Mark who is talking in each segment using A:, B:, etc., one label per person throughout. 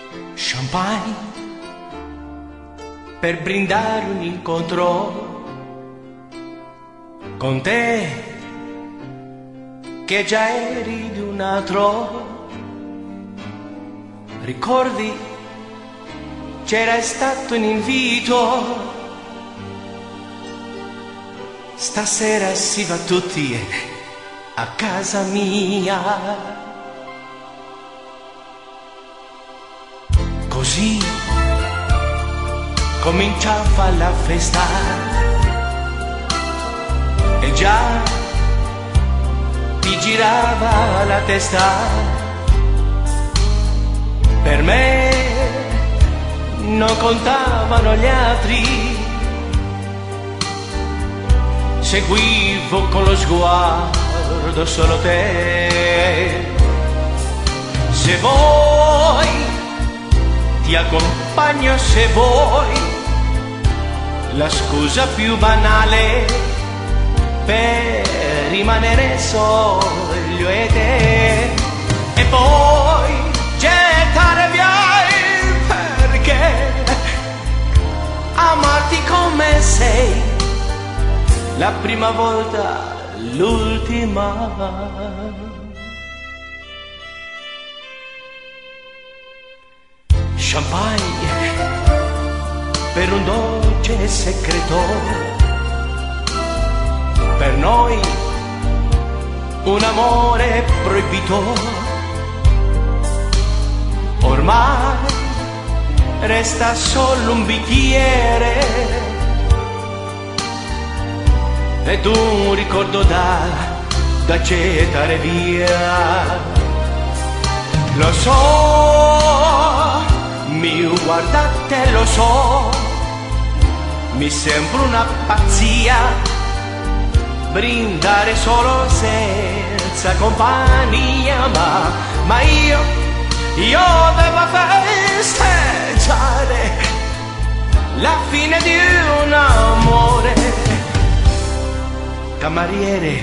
A: Champagne per brindare un incontro con te che già eri di un altro. Ricordi, c'era stato un invito, stasera si va tutti a casa mia. Così cominciava la festa e già ti girava la testa. Per me non contavano gli altri, seguivo con lo sguardo solo te. Se vuoi ti accompagno, se vuoi, la scusa più banale per rimanere solo io e te. E poi gettare via, perché amarti come sei, la prima volta, l'ultima. Champagne per un dolce segreto, per noi un amore proibito. Ormai resta solo un bicchiere ed un ricordo da gettare via. Lo so, mi guardate, lo so, mi sembra una pazzia brindare solo senza compagnia, ma io devo festeggiare la fine di un amore. Cameriere,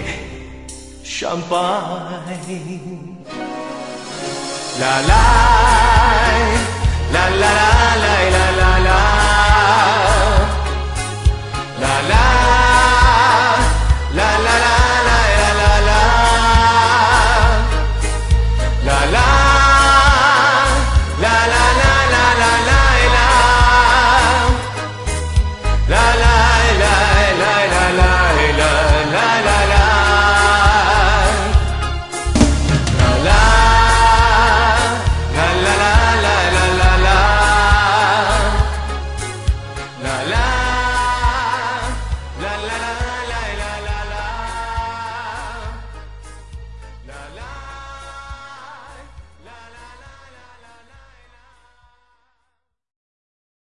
A: champagne, la la.